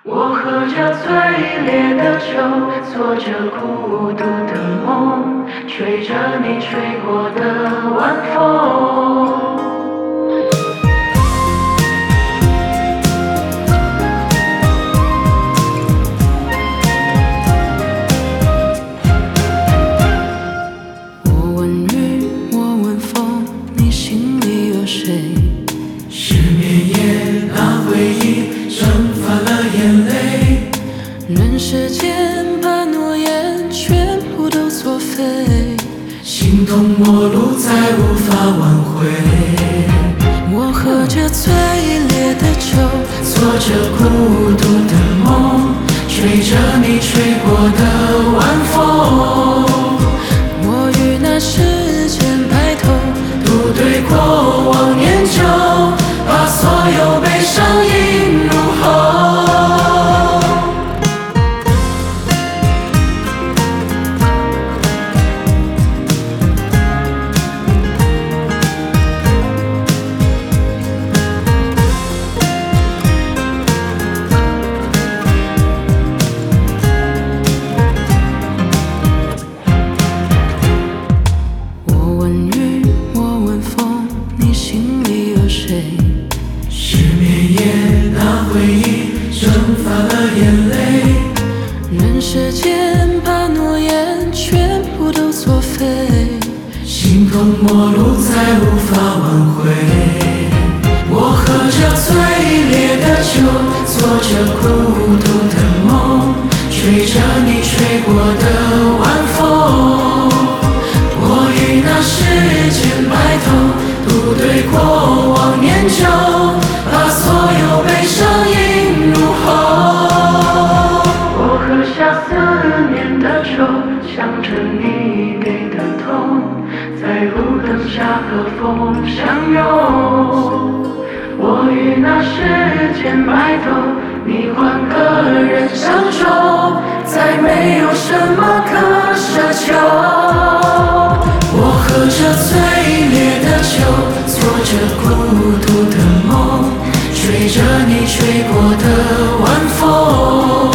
我喝着最烈的酒，做着孤独的梦，吹着你吹过的晚风。 我问雨，我问风，你心里有谁？ 失眠夜，那回忆蒸发了眼泪， 人世间把诺言全部都作废， 心痛陌路再无法挽回。 我喝着最烈的酒， 做着孤独的梦，吹着你吹过的晚风。 我与那时间白头， 独对过往念旧，把所有悲伤映入喉。 我问雨，我问风，你心里有谁？ 失眠夜，那回忆蒸发了眼泪， 人世间把诺言全部都作废， 心痛陌路再无法挽回。我喝着最烈的酒，做着孤独的梦，吹着你吹过的晚风。我与那时间白头，独对过往念旧，把所有悲伤映入喉。 我喝下思念的酒，想着你给的痛，在路灯下和风相拥。我与那时间白头，你换个人相守，再没有什么可奢求。 我喝着最烈的酒，做着孤独的梦，吹着你吹过的晚风。